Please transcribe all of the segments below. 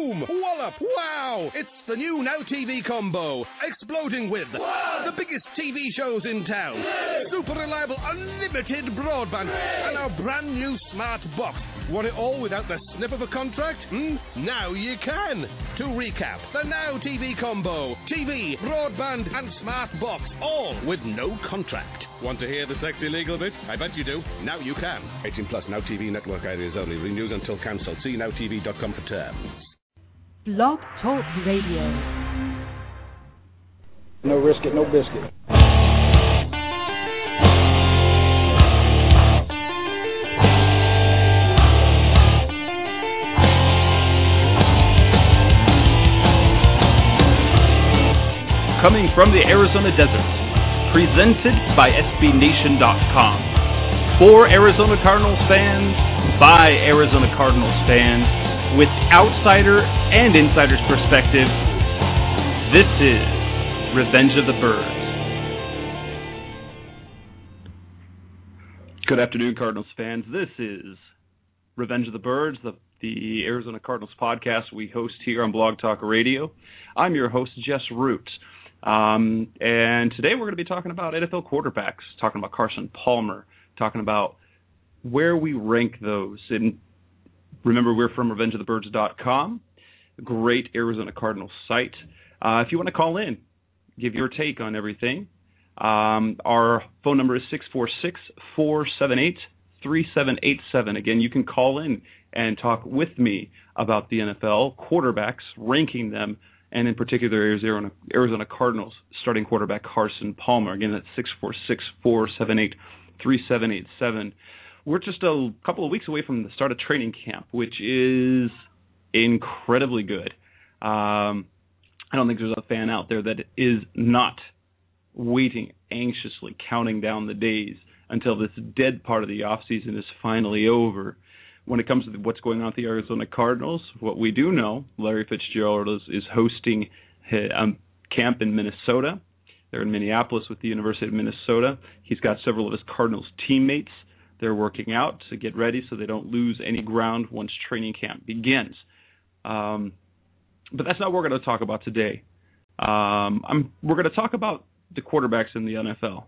boom, wallop, wow! It's the new Now TV combo, exploding with the biggest TV shows in town, super reliable unlimited broadband, and our brand new smart box. Want it all without the snip of a contract? Now you can. To recap, the Now TV combo, TV, broadband, and smart box, all with no contract. Want to hear the sexy legal bit? I bet you do. Now you can. 18 plus, Now TV network areas only. Renews until cancelled. See nowtv.com for terms. Blog Talk Radio. No risk it, no biscuit. Coming from the Arizona desert, presented by SBNation.com. For Arizona Cardinals fans, by Arizona Cardinals fans, with outsider and insider's perspective, this is Revenge of the Birds. Good afternoon, Cardinals fans. This is Revenge of the Birds, the Arizona Cardinals podcast we host here on Blog Talk Radio. I'm your host, Jess Root. And today we're going to be talking about NFL quarterbacks, talking about Carson Palmer, talking about where we rank those. And remember, we're from RevengeOfTheBirds.com, great Arizona Cardinals site. If you want to call in, give your take on everything, our phone number is 646-478-3787. Again, you can call in and talk with me about the NFL quarterbacks, ranking them, and in particular, Arizona Cardinals starting quarterback Carson Palmer. Again, that's 646-478-3787. We're just a couple of weeks away from the start of training camp, which is incredibly good. I don't think there's a fan out there that is not waiting anxiously, counting down the days until this dead part of the offseason is finally over. When it comes to what's going on with the Arizona Cardinals, what we do know, Larry Fitzgerald is hosting camp in Minnesota. They're in Minneapolis with the University of Minnesota. He's got several of his Cardinals teammates. They're working out to get ready so they don't lose any ground once training camp begins. But that's not what we're going to talk about today. We're going to talk about the quarterbacks in the NFL.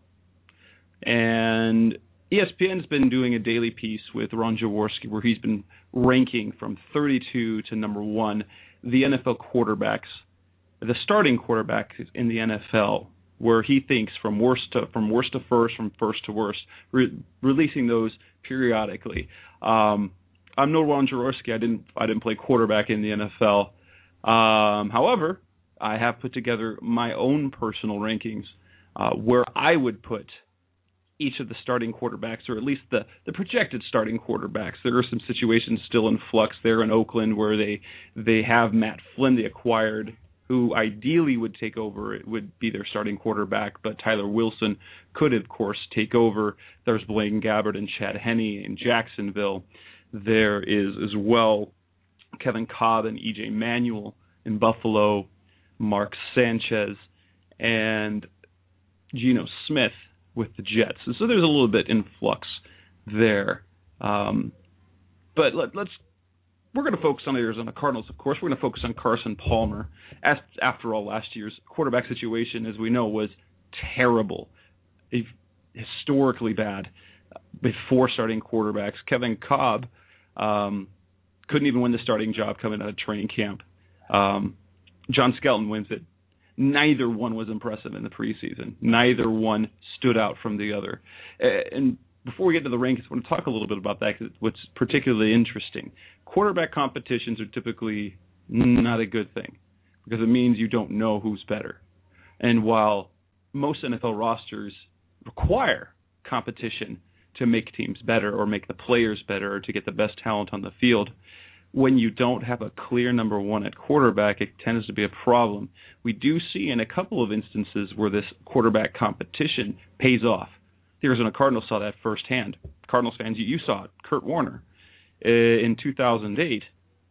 And ESPN's been doing a daily piece with Ron Jaworski where he's been ranking from 32 to number 1 the NFL quarterbacks, the starting quarterbacks in the NFL, where he thinks from worst to first, from first to worst, releasing those periodically. I'm no Ron Jaworski. I didn't play quarterback in the NFL. However, I have put together my own personal rankings where I would put each of the starting quarterbacks, or at least the projected starting quarterbacks. There are some situations still in flux there in Oakland where they have Matt Flynn, they acquired, who ideally would take over. It would be their starting quarterback, but Tyler Wilson could, of course, take over. There's Blaine Gabbert and Chad Henne in Jacksonville. There is as well Kevin Kolb and E.J. Manuel in Buffalo, Mark Sanchez, and Geno Smith with the Jets. And so there's a little bit in flux there. But we're going to focus on the Arizona Cardinals, of course. We're going to focus on Carson Palmer. After all, last year's quarterback situation, as we know, was terrible, historically bad before starting quarterbacks. Kevin Kolb couldn't even win the starting job coming out of training camp. John Skelton wins it. Neither one was impressive in the preseason. Neither one stood out from the other. And before we get to the rankings, I want to talk a little bit about that because what's particularly interesting. Quarterback competitions are typically not a good thing because it means you don't know who's better. And while most NFL rosters require competition to make teams better or make the players better or to get the best talent on the field, when you don't have a clear number 1 at quarterback, it tends to be a problem. We do see in a couple of instances where this quarterback competition pays off. The Arizona Cardinals saw that firsthand. Cardinals fans, you saw it. Kurt Warner. In 2008,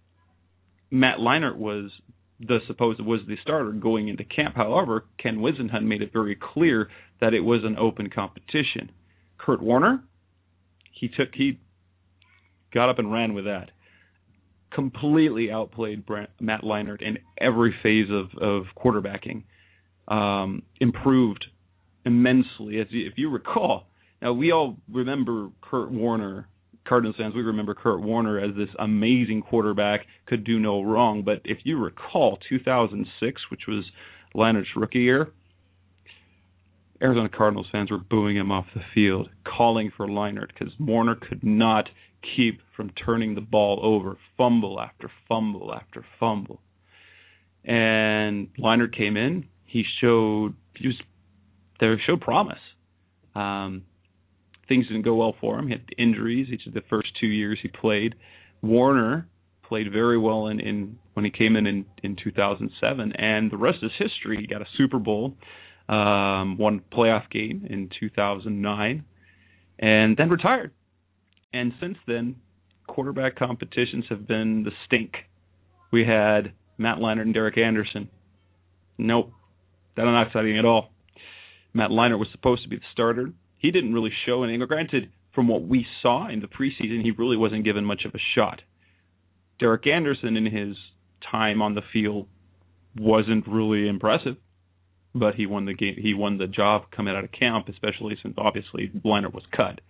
Matt Leinart was the starter going into camp. However, Ken Whisenhunt made it very clear that it was an open competition. Kurt Warner, he got up and ran with that. completely outplayed Matt Leinart in every phase of quarterbacking. Improved immensely. If you recall, now we all remember Kurt Warner, Cardinals fans, we remember Kurt Warner as this amazing quarterback, could do no wrong. But if you recall 2006, which was Leinart's rookie year, Arizona Cardinals fans were booing him off the field, calling for Leinart because Warner could not keep from turning the ball over, fumble after fumble after fumble. And Leinart came in. He showed promise. Things didn't go well for him. He had injuries each of the first 2 years he played. Warner played very well in when he came in 2007, and the rest is history. He got a Super Bowl, won a playoff game in 2009, and then retired. And since then, quarterback competitions have been the stink. We had Matt Leinart and Derek Anderson. Nope, that's not exciting at all. Matt Leinart was supposed to be the starter. He didn't really show anything. Granted, from what we saw in the preseason, he really wasn't given much of a shot. Derek Anderson, in his time on the field, wasn't really impressive, but he won the game. He won the job coming out of camp, especially since obviously Leinart was cut.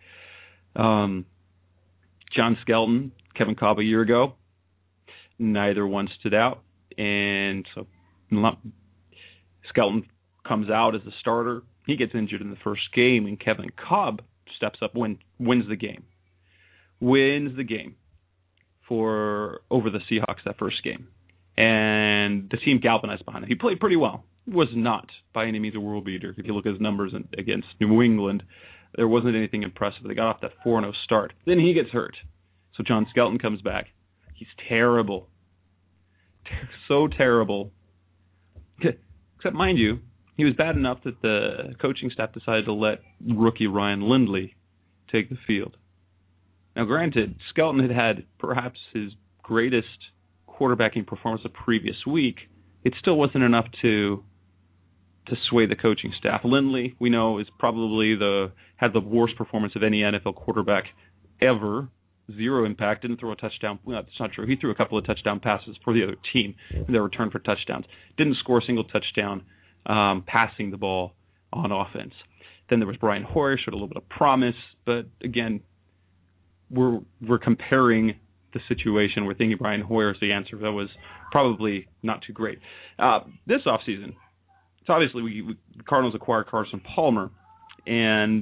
John Skelton, Kevin Kolb a year ago, neither one stood out, and so Skelton comes out as a starter. He gets injured in the first game, and Kevin Kolb steps up, wins the game. Wins the game over the Seahawks that first game. And the team galvanized behind him. He played pretty well. He was not by any means a world beater. If you look at his numbers against New England, there wasn't anything impressive. They got off that 4-0 start. Then he gets hurt. So John Skelton comes back. He's terrible. So terrible. Except, mind you, he was bad enough that the coaching staff decided to let rookie Ryan Lindley take the field. Now, granted, Skelton had perhaps his greatest quarterbacking performance the previous week. It still wasn't enough to sway the coaching staff. Lindley, we know, is probably had the worst performance of any NFL quarterback ever. 0 impact, didn't throw a touchdown. Well, that's not true. He threw a couple of touchdown passes for the other team. They returned for touchdowns. Didn't score a single touchdown passing the ball on offense. Then there was Brian Hoyer, showed a little bit of promise, but again, we're comparing the situation. We're thinking Brian Hoyer is the answer. That was probably not too great. This offseason, so obviously the Cardinals acquired Carson Palmer, and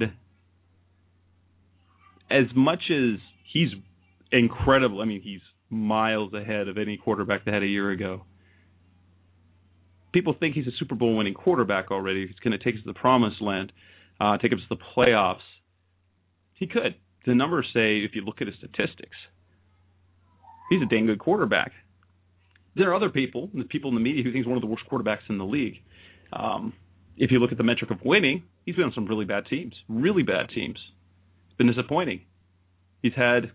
as much as he's incredible, I mean, he's miles ahead of any quarterback they had a year ago. People think he's a Super Bowl winning quarterback already. He's going to take us to the promised land, take us to the playoffs. He could. The numbers say, if you look at his statistics, he's a dang good quarterback. There are other people, the people in the media, who think he's one of the worst quarterbacks in the league. If you look at the metric of winning, he's been on some really bad teams. Really bad teams. It's been disappointing. He's had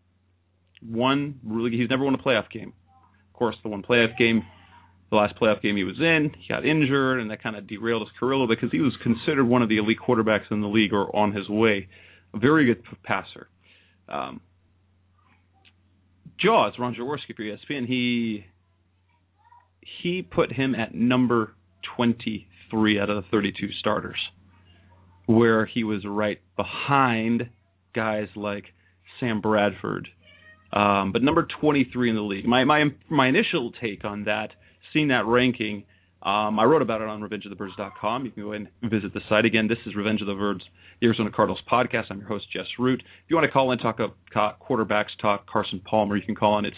he's never won a playoff game. Of course, the last playoff game he was in, he got injured, and that kind of derailed his career a little bit because he was considered one of the elite quarterbacks in the league or on his way. A very good passer. Jaws, Ron Jaworski for ESPN, he put him at number 23 out of the 32 starters, where he was right behind guys like Sam Bradford, but number 23 in the league. My initial take on that, seeing that ranking, I wrote about it on RevengeOfTheBirds.com. You can go ahead and visit the site. Again, this is Revenge of the Birds, the Arizona Cardinals podcast. I'm your host, Jess Root. If you want to call in, talk quarterbacks, talk Carson Palmer, you can call in at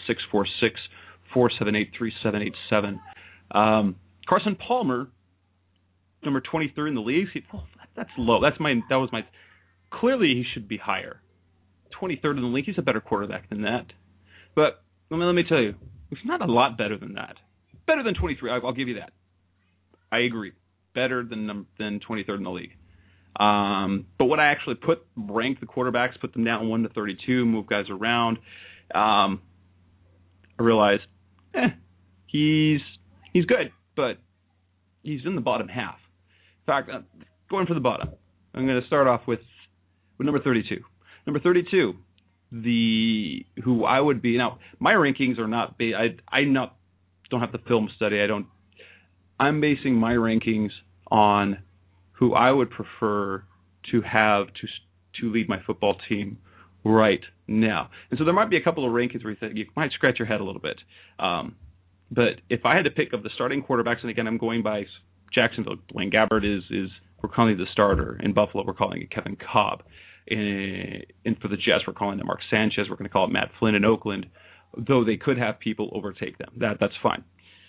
646-478-3787. Carson Palmer, number 23 in the league. That's low. Clearly he should be higher. 23rd in the league. He's a better quarterback than that. But let me tell you, he's not a lot better than that. Better than 23. I'll give you that. I agree. Better than 23rd in the league. But when I actually rank the quarterbacks, put them down 1 to 32, move guys around, I realized he's good, but he's in the bottom half. In fact, going for the bottom, I'm going to start off with number 32. Number 32, who I would be now. My rankings are not. Don't have the film study. I'm basing my rankings on who I would prefer to have to lead my football team right now. And so there might be a couple of rankings where you might scratch your head a little bit. But if I had to pick of the starting quarterbacks, and again, I'm going by Jacksonville, Blaine Gabbert is we're calling it the starter. In Buffalo, we're calling it Kevin Kolb. And for the Jets, we're calling it Mark Sanchez. We're going to call it Matt Flynn in Oakland, though they could have people overtake them. That's fine.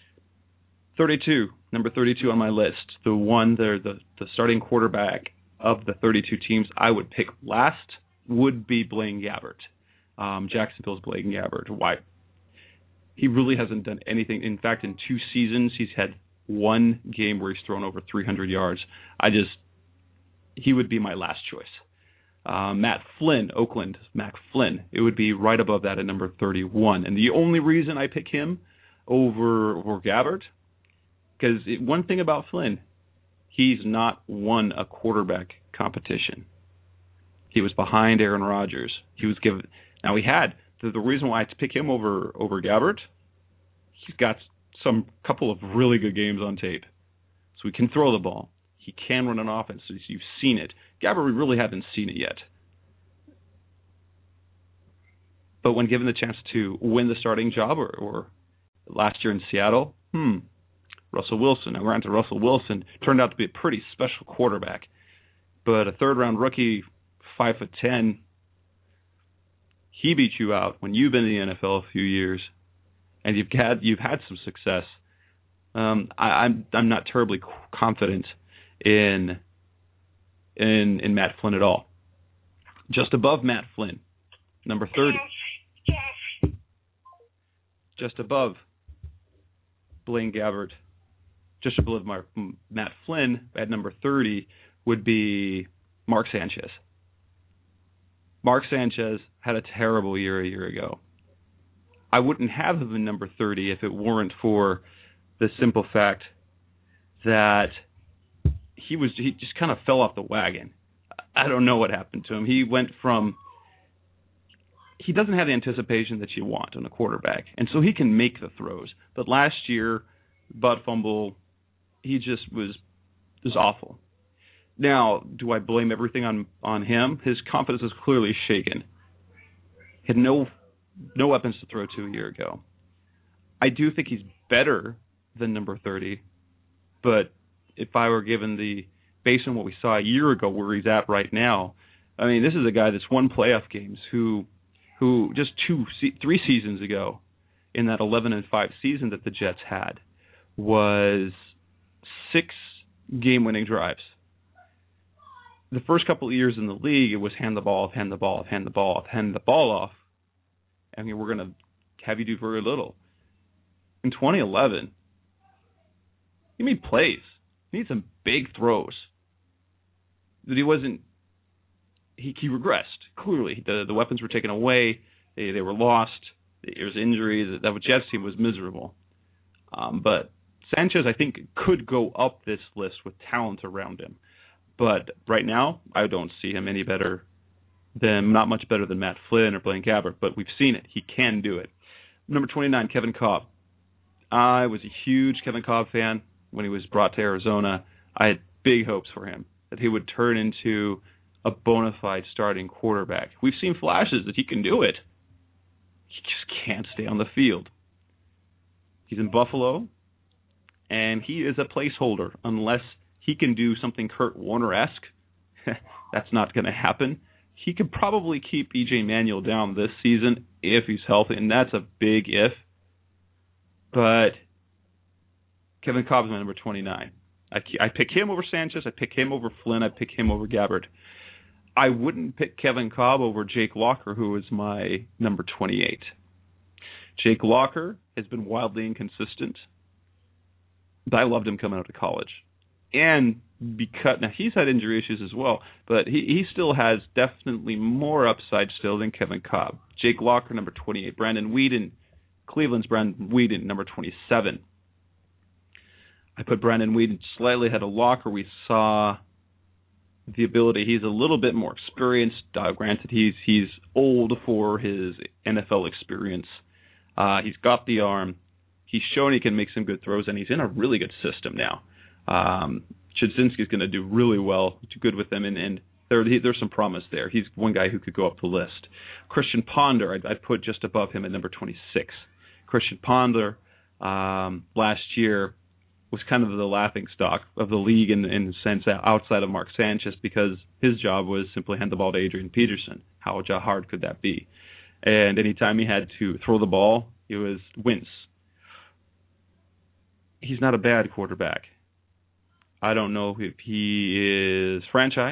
Number 32 on my list, the starting quarterback of the 32 teams I would pick last would be Blaine Gabbert. Jacksonville's Blaine Gabbert. Why? He really hasn't done anything. In fact, in 2 seasons, he's had one game where he's thrown over 300 yards. He would be my last choice. Matt Flynn, Oakland, Matt Flynn. It would be right above that at number 31. And the only reason I pick him over Gabbert, because one thing about Flynn, he's not won a quarterback competition. He was behind Aaron Rodgers. He was given. Now he had the reason why I pick him over Gabbert. He's got some couple of really good games on tape, so he can throw the ball. He can run an offense. So you've seen it. Gabbert, we really haven't seen it yet. But when given the chance to win the starting job, or last year in Seattle, Russell Wilson. Now, granted, Russell Wilson turned out to be a pretty special quarterback, but a third-round rookie, 5'10", he beat you out when you've been in the NFL a few years, and you've had some success. I'm not terribly confident in Matt Flynn at all. Just above Matt Flynn, number 30. Just above Blaine Gabbert, just above Matt Flynn at number 30 would be Mark Sanchez. Mark Sanchez had a terrible year a year ago. I wouldn't have him in number 30 if it weren't for the simple fact that he just kind of fell off the wagon. I don't know what happened to him. He doesn't have the anticipation that you want on a quarterback, and so he can make the throws. But last year, butt fumble, he just was awful. Now, do I blame everything on him? His confidence is clearly shaken. He had no weapons to throw to a year ago. I do think he's better than number 30, but if I were given based on what we saw a year ago where he's at right now, I mean, this is a guy that's won playoff games who just 3 seasons ago in that 11-5 season that the Jets had was 6 game-winning drives. The first couple of years in the league, it was hand the ball off. I mean, we're going to have you do very little. In 2011, he made plays. He made some big throws. That he regressed, clearly. The weapons were taken away. They were lost. There was injuries. That Jets team was miserable. But Sanchez, I think, could go up this list with talent around him. But right now, I don't see him not much better than Matt Flynn or Blaine Gabbert, but we've seen it. He can do it. Number 29, Kevin Kolb. I was a huge Kevin Kolb fan when he was brought to Arizona. I had big hopes for him, that he would turn into a bona fide starting quarterback. We've seen flashes that he can do it. He just can't stay on the field. He's in Buffalo, and he is a placeholder unless he can do something Kurt Warner-esque. That's not going to happen. He could probably keep E.J. Manuel down this season if he's healthy, and that's a big if. But Kevin Kolb is my number 29. I pick him over Sanchez. I pick him over Flynn. I pick him over Gabbert. I wouldn't pick Kevin Kolb over Jake Locker, who is my number 28. Jake Locker has been wildly inconsistent, but I loved him coming out of college. And now he's had injury issues as well, but he still has definitely more upside still than Kevin Kolb. Jake Locker, number 28. Brandon Weeden, Cleveland's Brandon Weeden, number 27. I put Brandon Weeden slightly ahead of Locker. We saw the ability. He's a little bit more experienced. Granted, he's old for his NFL experience. He's got the arm. He's shown he can make some good throws, and he's in a really good system now. Chudzinski's going to do really well, do good with them, and there's some promise there. He's one guy who could go up the list. Christian Ponder, I'd put just above him at number 26. Christian Ponder last year was kind of the laughingstock of the league in the sense that outside of Mark Sanchez, because his job was simply hand the ball to Adrian Peterson. How hard could that be? And anytime he had to throw the ball, it was wince. He's not a bad quarterback. I don't know if he is franchise,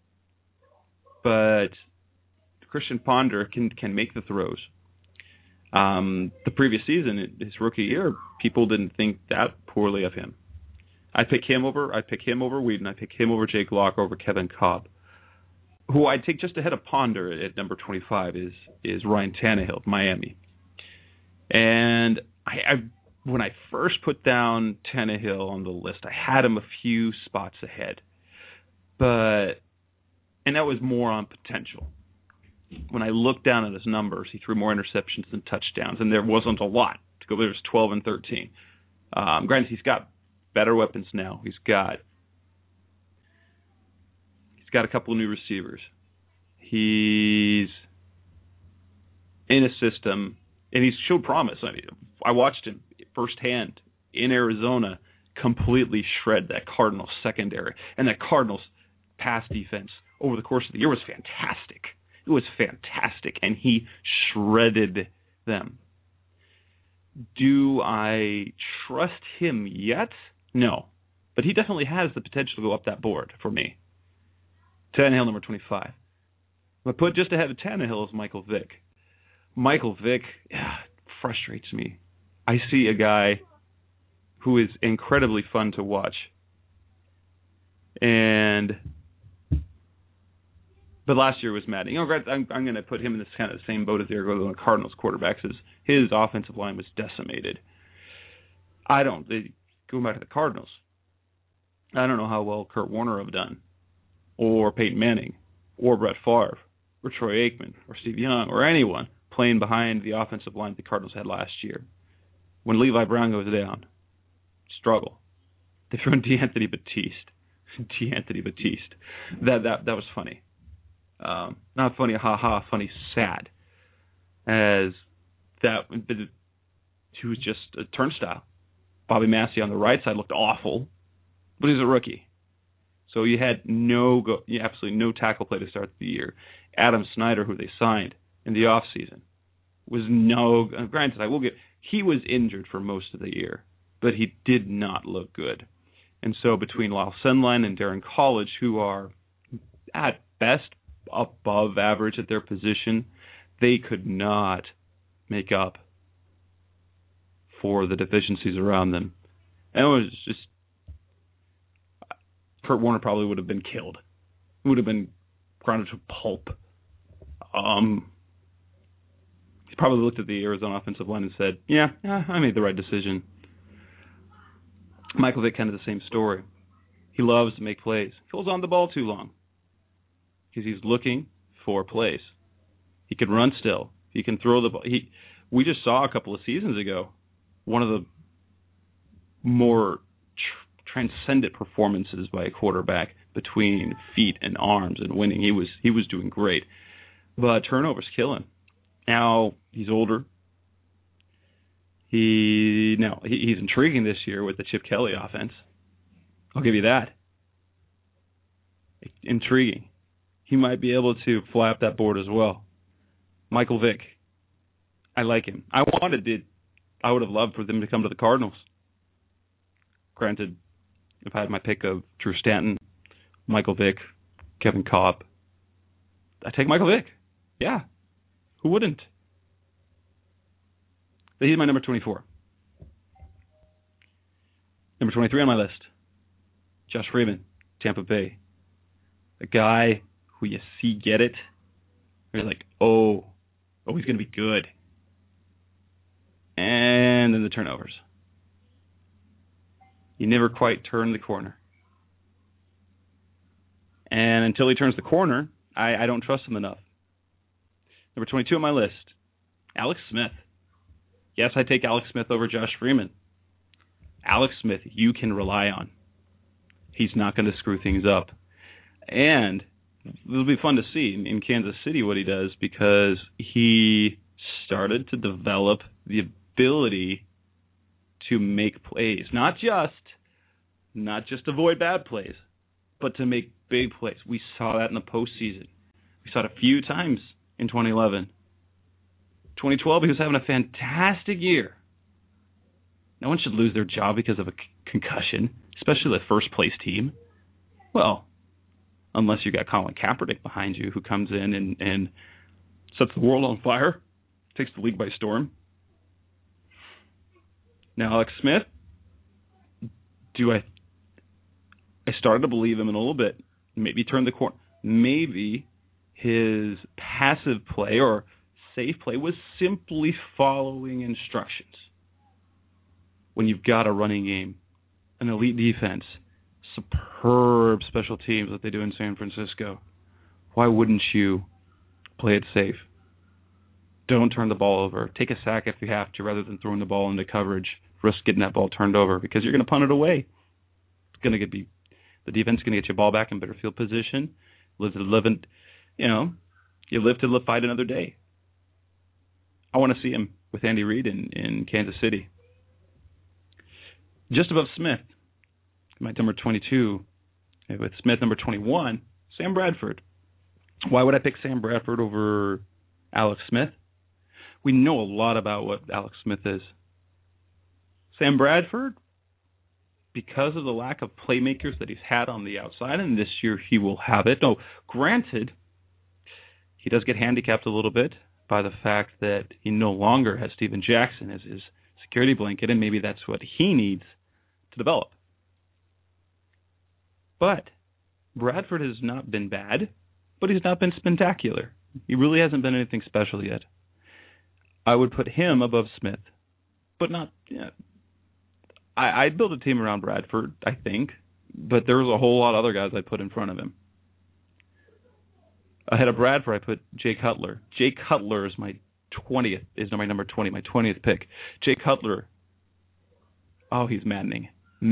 but Christian Ponder can make the throws. The previous season, his rookie year, people didn't think that poorly of him. I pick him over Whedon. I pick him over Jake Locker, over Kevin Kolb. Who I'd take just ahead of Ponder at number 25 is Ryan Tannehill of Miami. And when I first put down Tannehill on the list, I had him a few spots ahead. And that was more on potential. When I looked down at his numbers, he threw more interceptions than touchdowns, and there wasn't a lot to go. There was 12 and 13. Granted, he's got better weapons now. He's got a couple of new receivers. He's in a system, and he's showed promise. I mean, I watched him firsthand in Arizona completely shred that Cardinals secondary, and that Cardinals pass defense over the course of the year was fantastic. It was fantastic, and he shredded them. Do I trust him yet? No. But he definitely has the potential to go up that board for me. Tannehill, number 25. But put just ahead of Tannehill is Michael Vick. Michael Vick frustrates me. I see a guy who is incredibly fun to watch. But last year was mad. I'm going to put him in this kind of same boat as the Arizona Cardinals quarterbacks. His offensive line was decimated. Going back to the Cardinals, I don't know how well Kurt Warner have done, or Peyton Manning, or Brett Favre, or Troy Aikman, or Steve Young, or anyone playing behind the offensive line the Cardinals had last year. When Levi Brown goes down, struggle. They throw in D'Anthony Batiste. That was funny. Not funny, funny, sad. As that, he was just a turnstile. Bobby Massey on the right side looked awful, but he's a rookie. So you had absolutely no tackle play to start the year. Adam Snyder, who they signed in the offseason, was granted, he was injured for most of the year, but he did not look good. And so between Lyle Sendline and Darren College, who are at best above average at their position, they could not make up for the deficiencies around them. And it was just, Kurt Warner probably would have been killed. He would have been ground to pulp. He probably looked at the Arizona offensive line and said, yeah, I made the right decision. Michael Vick, kind of the same story. He loves to make plays. He holds on the ball too long because he's looking for plays. He can run still. He can throw the ball. We just saw a couple of seasons ago one of the more transcendent performances by a quarterback between feet and arms and winning. He was doing great, but turnovers kill him. Now he's older. He's intriguing this year with the Chip Kelly offense. I'll give you that. Intriguing. He might be able to fly up that board as well. Michael Vick, I like him. I would have loved for them to come to the Cardinals. Granted, if I had my pick of Drew Stanton, Michael Vick, Kevin Kolb, I'd take Michael Vick. Yeah. Who wouldn't? But he's my number 24. Number 23 on my list, Josh Freeman, Tampa Bay. A guy who you see get it. You're like, oh, he's going to be good. And then the turnovers. You never quite turn the corner. And until he turns the corner, I don't trust him enough. Number 22 on my list, Alex Smith. Yes, I take Alex Smith over Josh Freeman. Alex Smith, you can rely on. He's not going to screw things up. And it'll be fun to see in Kansas City what he does, because he started to develop the ability to make plays. Not just avoid bad plays, but to make big plays. We saw that in the postseason. We saw it a few times in 2011. 2012, he was having a fantastic year. No one should lose their job because of a concussion, especially the first-place team. Well, unless you got Colin Kaepernick behind you, who comes in and sets the world on fire, takes the league by storm. Now, Alex Smith, I started to believe him in a little bit. Maybe turn the corner. Maybe his passive play or safe play was simply following instructions. When you've got a running game, an elite defense, superb special teams that they do in San Francisco, why wouldn't you play it safe? Don't turn the ball over. Take a sack if you have to, rather than throwing the ball into coverage. Risk getting that ball turned over, because you're going to punt it away. The defense is going to get your ball back in better field position. You live to fight another day. I want to see him with Andy Reid in Kansas City. Just above Smith, my number 22, with Smith number 21, Sam Bradford. Why would I pick Sam Bradford over Alex Smith? We know a lot about what Alex Smith is. Sam Bradford, because of the lack of playmakers that he's had on the outside, and this year he will have it. No, granted, he does get handicapped a little bit by the fact that he no longer has Steven Jackson as his security blanket, and maybe that's what he needs to develop. But Bradford has not been bad, but he's not been spectacular. He really hasn't been anything special yet. I would put him above Smith, but not... Yeah, I'd build a team around Bradford, I think, but there's a whole lot of other guys I'd put in front of him. Ahead of Bradford, I put Jay Cutler. Jay Cutler is my number 20, my 20th pick. Jay Cutler, oh, he's maddening.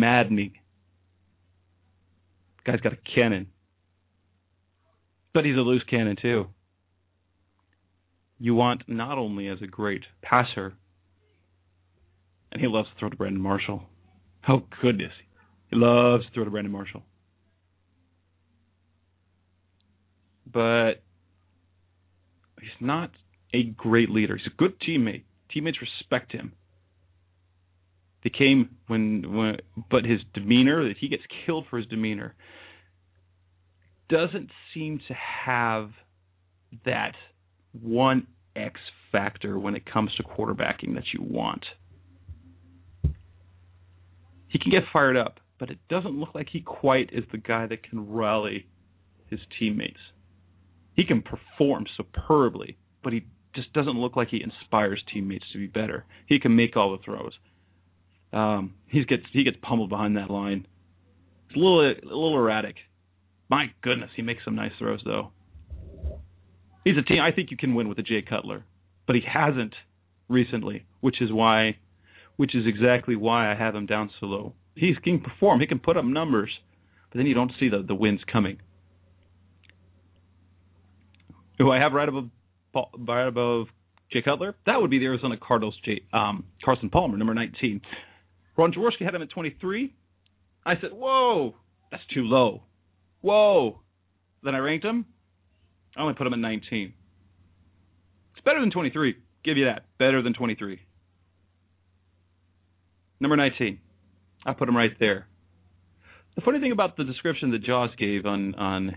Guy's got a cannon. But he's a loose cannon, too. You want not only as a great passer, and he loves to throw to Brandon Marshall. Oh, goodness. He loves to throw to Brandon Marshall. But he's not a great leader. He's a good teammate. Teammates respect him. They came but his demeanor, that he gets killed for his demeanor, doesn't seem to have that one X factor when it comes to quarterbacking that you want. He can get fired up, but it doesn't look like he quite is the guy that can rally his teammates. He can perform superbly, but he just doesn't look like he inspires teammates to be better. He can make all the throws. He gets pummeled behind that line. It's a little erratic. My goodness, he makes some nice throws, though. He's a team. I think you can win with a Jay Cutler, but he hasn't recently, which is exactly why I have him down so low. He can perform. He can put up numbers, but then you don't see the wins coming. Who I have right above Jay Cutler, that would be the Arizona Cardinals' Carson Palmer, number 19. Ron Jaworski had him at 23. I said, whoa, that's too low. Whoa. Then I ranked him. I only put him at 19. It's better than 23. Give you that. Better than 23. Number 19. I put him right there. The funny thing about the description that Jaws gave on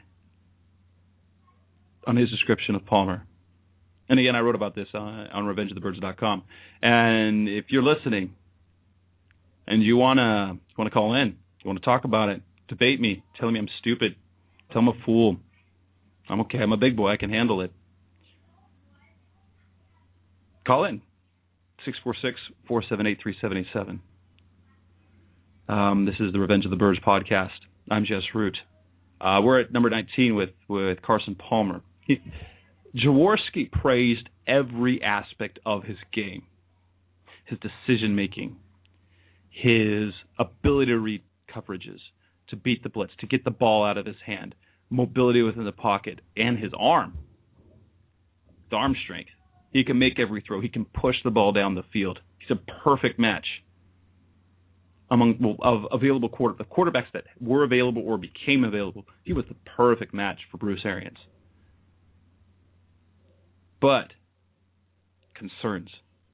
his description of Palmer, and again, I wrote about this on RevengeOfTheBirds.com, and if you're listening and you want to call in, you want to talk about it, debate me, tell me I'm stupid, tell me I'm a fool, I'm okay, I'm a big boy, I can handle it. Call in, 646-478-3787. This is the Revenge of the Birds podcast. I'm Jess Root. We're at number 19 with Carson Palmer. Jaworski praised every aspect of his game. His decision-making, his ability to read coverages, to beat the blitz, to get the ball out of his hand, mobility within the pocket, and his arm. His arm strength. He can make every throw. He can push the ball down the field. He's a perfect match of available quarterbacks that were available or became available. He was the perfect match for Bruce Arians. But concerns.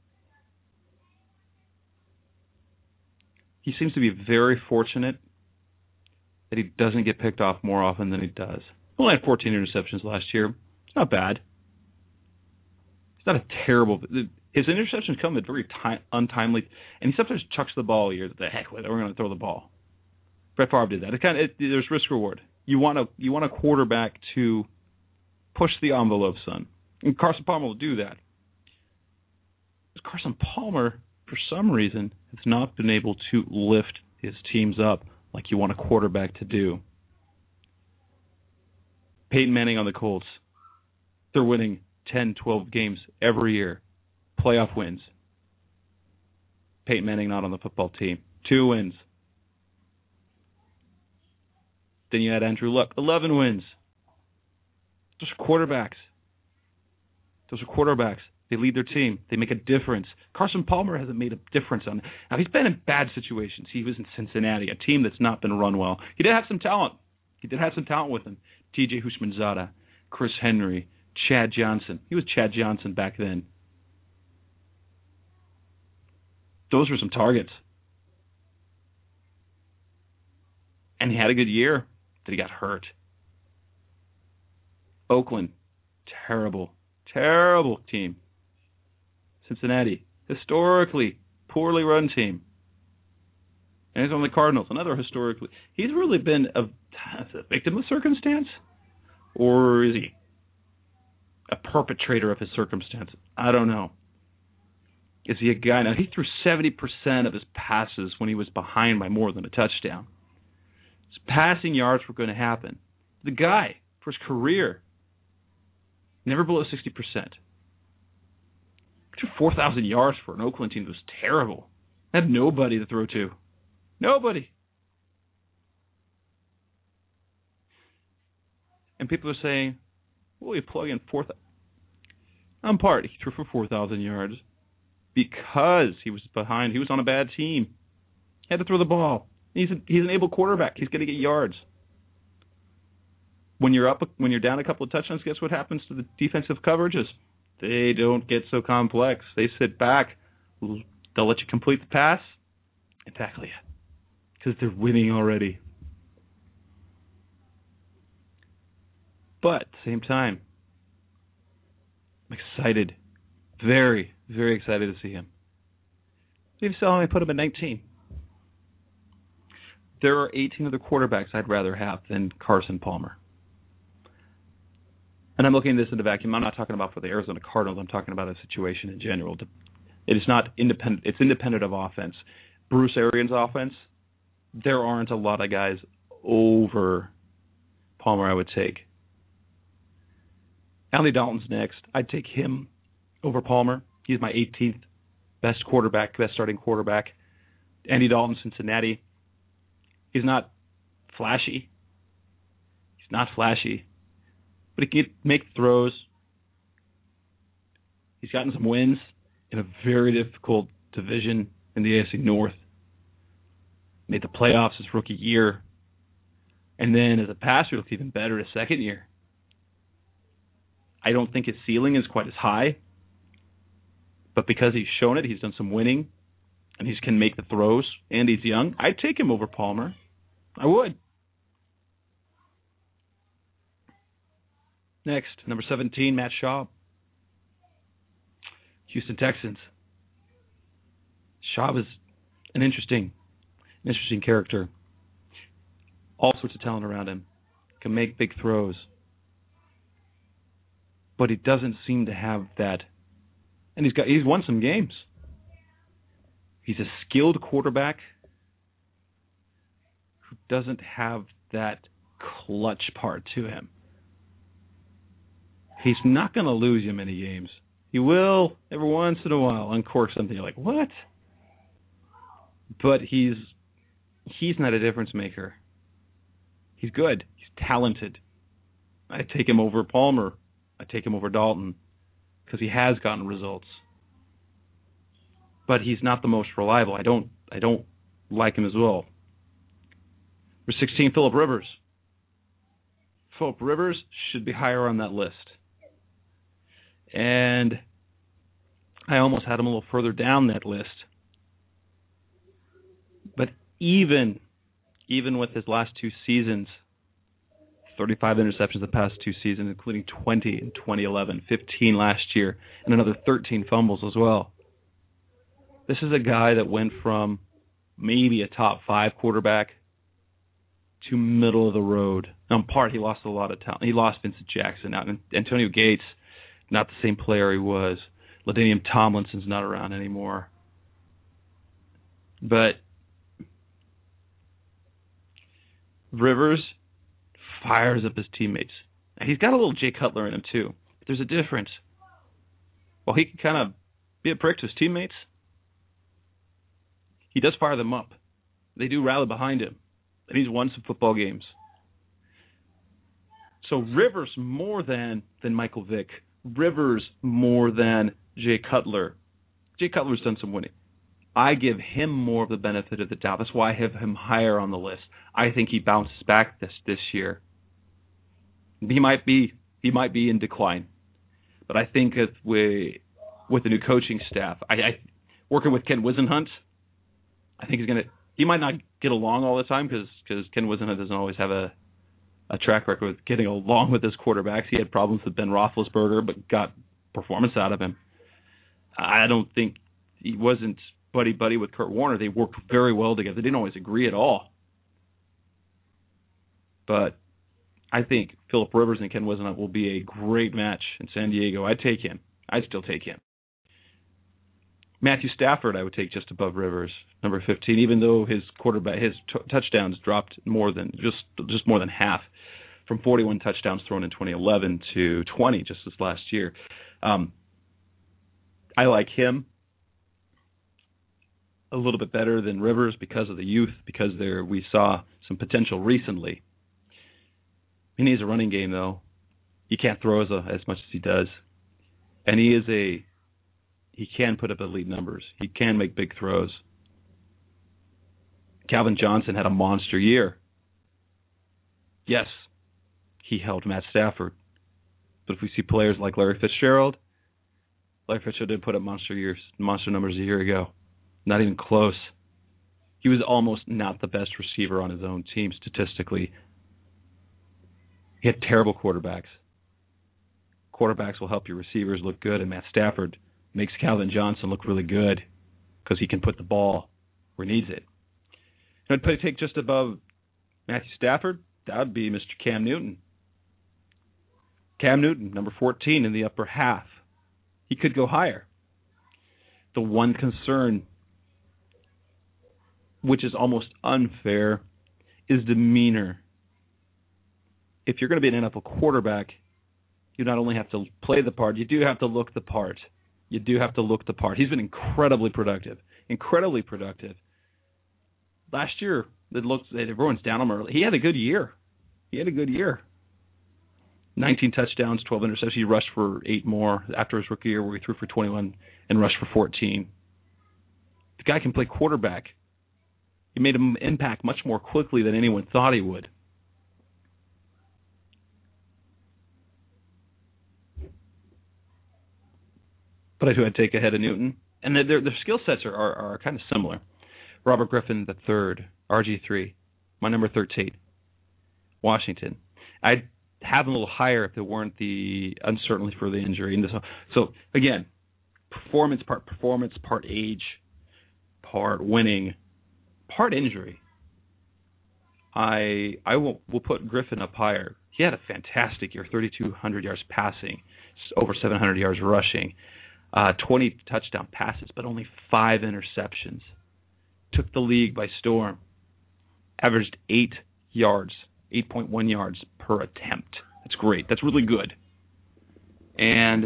He seems to be very fortunate that he doesn't get picked off more often than he does. He only had 14 interceptions last year. It's not bad. It's not a terrible. His interceptions come at very untimely, and he sometimes chucks the ball. You're the heck with it. We're going to throw the ball. Brett Favre did that. There's risk reward. You want a quarterback to push the envelope, son, and Carson Palmer will do that. Carson Palmer, for some reason, has not been able to lift his teams up like you want a quarterback to do. Peyton Manning on the Colts. They're winning 10, 12 games every year. Playoff wins. Peyton Manning not on the football team. 2 wins. Then you had Andrew Luck. 11 wins. Those are quarterbacks. They lead their team. They make a difference. Carson Palmer hasn't made a difference on. Now, he's been in bad situations. He was in Cincinnati, a team that's not been run well. He did have some talent. With him. T.J. Houshmandzadeh, Chris Henry, Chad Johnson. He was Chad Johnson back then. Those were some targets. And he had a good year, but he got hurt. Oakland, terrible team. Cincinnati, historically poorly run team. And he's on the Cardinals, another historically. He's really been a victim of circumstance? Or is he a perpetrator of his circumstance? I don't know. Is he a guy? Now, he threw 70% of his passes when he was behind by more than a touchdown. His passing yards were going to happen. The guy, for his career, never below 60%. 4,000 yards for an Oakland team was terrible. Had nobody to throw to. Nobody. And people are saying, well, you plug in 4,000. I'm part. He threw for 4,000 yards because he was behind. He was on a bad team. He had to throw the ball. He's an able quarterback. He's going to get yards. When you're down a couple of touchdowns, guess what happens to the defensive coverages? They don't get so complex. They sit back. They'll let you complete the pass and tackle you because they're winning already. But at the same time, I'm excited, very, very excited to see him. Even so, I put him at 19. There are 18 other quarterbacks I'd rather have than Carson Palmer. And I'm looking at this in a vacuum. I'm not talking about for the Arizona Cardinals. I'm talking about a situation in general. It is not independent. It's independent of offense. Bruce Arians' offense, there aren't a lot of guys over Palmer I would take. Andy Dalton's next. I'd take him over Palmer. He's my 18th best starting quarterback. Andy Dalton, Cincinnati. He's not flashy. But he can make throws. He's gotten some wins in a very difficult division in the AFC North. Made the playoffs his rookie year. And then as a passer, he looks even better his second year. I don't think his ceiling is quite as high. But because he's shown it, he's done some winning, and he can make the throws, and he's young, I'd take him over Palmer. I would. Next, number 17, Matt Schaub. Houston Texans. Schaub is an interesting character. All sorts of talent around him. Can make big throws. But he doesn't seem to have that. And he's won some games. He's a skilled quarterback who doesn't have that clutch part to him. He's not going to lose you many games. He will every once in a while uncork something. You're like, what? But he's not a difference maker. He's good. He's talented. I take him over Palmer. I take him over Dalton because he has gotten results. But he's not the most reliable. I don't like him as well. Number 16, Phillip Rivers. Phillip Rivers should be higher on that list. And I almost had him a little further down that list. But even with his last two seasons, 35 interceptions the past two seasons, including 20 in 2011, 15 last year, and another 13 fumbles as well. This is a guy that went from maybe a top 5 quarterback to middle of the road. Now, in part, he lost a lot of talent. He lost Vincent Jackson out. And Antonio Gates, not the same player he was. LaDainian Tomlinson's not around anymore. But Rivers fires up his teammates. And he's got a little Jay Cutler in him, too. But there's a difference. While he can kind of be a prick to his teammates, he does fire them up. They do rally behind him. And he's won some football games. So Rivers more than Michael Vick. Rivers more than Jay Cutler. Jay Cutler's done some winning. I give him more of the benefit of the doubt. That's why I have him higher on the list. I think he bounces back this year. He might be in decline. But I think with the new coaching staff, I working with Ken Wisenhunt, I think he might not get along all the time because Ken Wisenhunt doesn't always have a track record with getting along with his quarterbacks. He had problems with Ben Roethlisberger, but got performance out of him. I don't think he wasn't buddy-buddy with Kurt Warner. They worked very well together. They didn't always agree at all. But I think Phillip Rivers and Ken Wisenhunt will be a great match in San Diego. I'd take him. I'd still take him. Matthew Stafford I would take just above Rivers, number 15, even though his touchdowns dropped more than just more than half, from 41 touchdowns thrown in 2011 to 20 just this last year. I like him a little bit better than Rivers because of the youth, because we saw some potential recently. He needs a running game, though. He can't throw as much as he does. And he can put up elite numbers. He can make big throws. Calvin Johnson had a monster year. Yes, he helped Matt Stafford. But if we see players like Larry Fitzgerald didn't put up monster numbers a year ago. Not even close. He was almost not the best receiver on his own team statistically. He had terrible quarterbacks. Quarterbacks will help your receivers look good, and Matt Stafford makes Calvin Johnson look really good because he can put the ball where he needs it. And I'd take just above Matthew Stafford, that would be Mr. Cam Newton. Cam Newton, number 14 in the upper half. He could go higher. The one concern, which is almost unfair, is demeanor. If you're going to be an NFL quarterback, you not only have to play the part, you do have to look the part. You do have to look the part. He's been incredibly productive. Last year, everyone's down on him early. He had a good year. 19 touchdowns, 12 interceptions. He rushed for 8 more after his rookie year where he threw for 21 and rushed for 14. The guy can play quarterback. He made an impact much more quickly than anyone thought he would. But I do take ahead of Newton. And their skill sets are kind of similar. Robert Griffin III, RG3, my number 13, Washington. I'd have him a little higher if there weren't the uncertainty for the injury. And so again, performance, part age, part winning, part injury. We'll put Griffin up higher. He had a fantastic year, 3,200 yards passing, over 700 yards rushing. 20 touchdown passes, but only 5 interceptions. Took the league by storm. Averaged 8 yards 8.1 yards per attempt. That's great. That's really good. And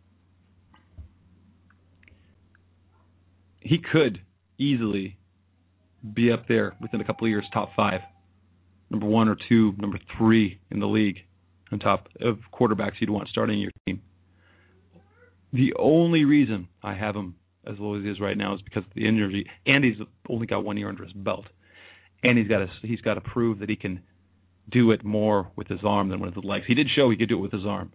he could easily be up there within a couple of years, top 5, number 1 or 2, number 3 in the league on top of quarterbacks you'd want starting your team. The only reason I have him as low as he is right now is because of the injury, and he's only got 1 year under his belt, and he's got to prove that he can do it more with his arm than with his legs. He did show he could do it with his arm.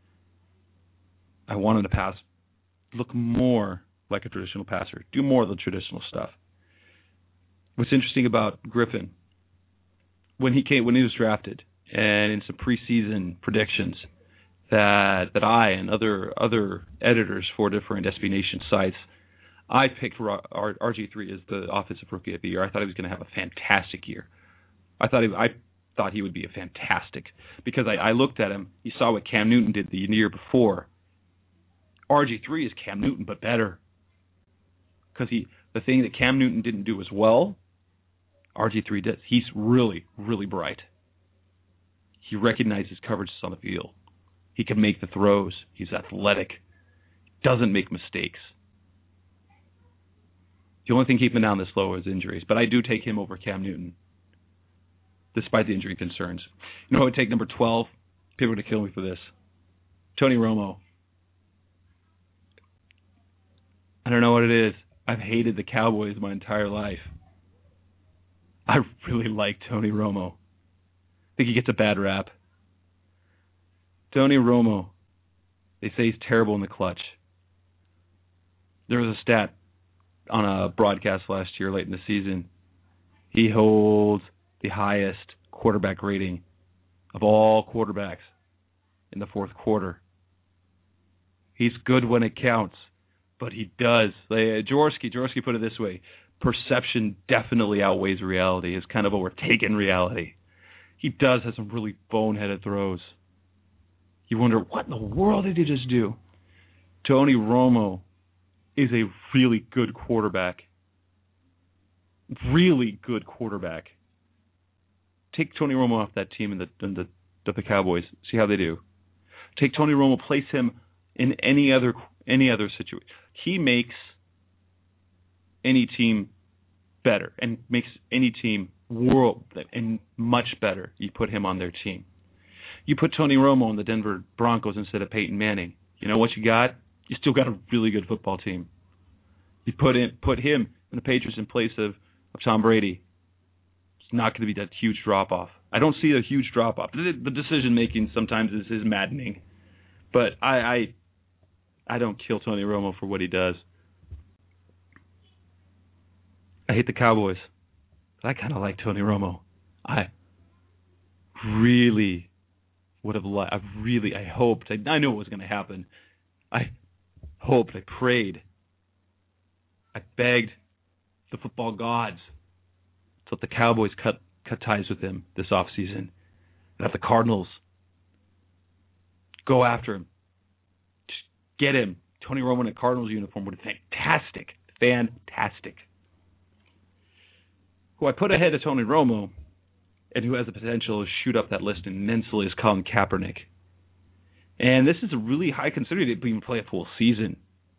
I want him to pass, look more like a traditional passer, do more of the traditional stuff. What's interesting about Griffin, when he was drafted, and in some preseason predictions that I and other editors for different SB Nation sites, I picked RG3 as the offensive rookie of the year. I thought he was going to have a fantastic year. I thought he would be a fantastic, because I looked at him. You saw what Cam Newton did the year before. RG3 is Cam Newton, but better. Because the thing that Cam Newton didn't do as well, RG3 does. He's really, really bright. He recognizes coverages on the field. He can make the throws. He's athletic. Doesn't make mistakes. The only thing keeping him down this low is injuries. But I do take him over Cam Newton, despite the injury concerns. You know who I would take number 12? People are going to kill me for this. Tony Romo. I don't know what it is. I've hated the Cowboys my entire life. I really like Tony Romo. I think he gets a bad rap. Tony Romo, they say he's terrible in the clutch. There was a stat on a broadcast last year late in the season. He holds the highest quarterback rating of all quarterbacks in the fourth quarter. He's good when it counts, but he does. Jaworski put it this way: perception definitely outweighs reality. It's kind of overtaken reality. He does have some really boneheaded throws. You wonder, what in the world did he just do? Tony Romo is a really good quarterback. Really good quarterback. Take Tony Romo off that team and the Cowboys. See how they do. Take Tony Romo, place him in any other situation. He makes any team better and makes any team world and much better. You put him on their team. You put Tony Romo on the Denver Broncos instead of Peyton Manning. You know what you got? You still got a really good football team. You put him in the Patriots in place of Tom Brady. It's not going to be that huge drop-off. I don't see a huge drop-off. The decision-making sometimes is maddening. But I don't kill Tony Romo for what he does. I hate the Cowboys, but I kind of like Tony Romo. I really would have liked. I hoped. I knew it was going to happen. I hoped. I prayed. I begged the football gods to let the Cowboys cut ties with him this offseason, and have the Cardinals go after him. Just get him. Tony Romo in a Cardinals uniform would be fantastic. Fantastic. Who I put ahead of Tony Romo, and who has the potential to shoot up that list immensely, is Colin Kaepernick. And this is a really high considered to even play a full season.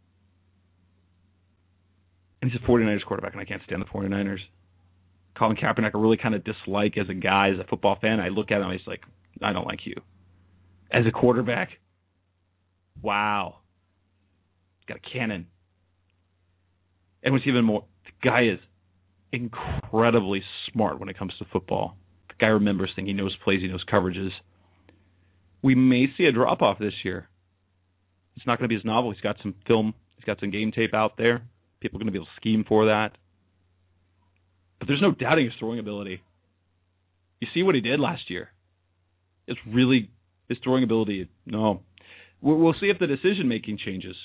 And he's a 49ers quarterback, and I can't stand the 49ers. Colin Kaepernick I really kind of dislike as a guy, as a football fan. I look at him and he's like, I don't like you. As a quarterback, wow. He's got a cannon. And what's even more, the guy is incredibly smart when it comes to football. The guy remembers things. He knows plays. He knows coverages. We may see a drop-off this year. It's not going to be as novel. He's got some film. He's got some game tape out there. People are going to be able to scheme for that. But there's no doubting his throwing ability. You see what he did last year. It's really, his throwing ability, no. We'll see if the decision-making changes.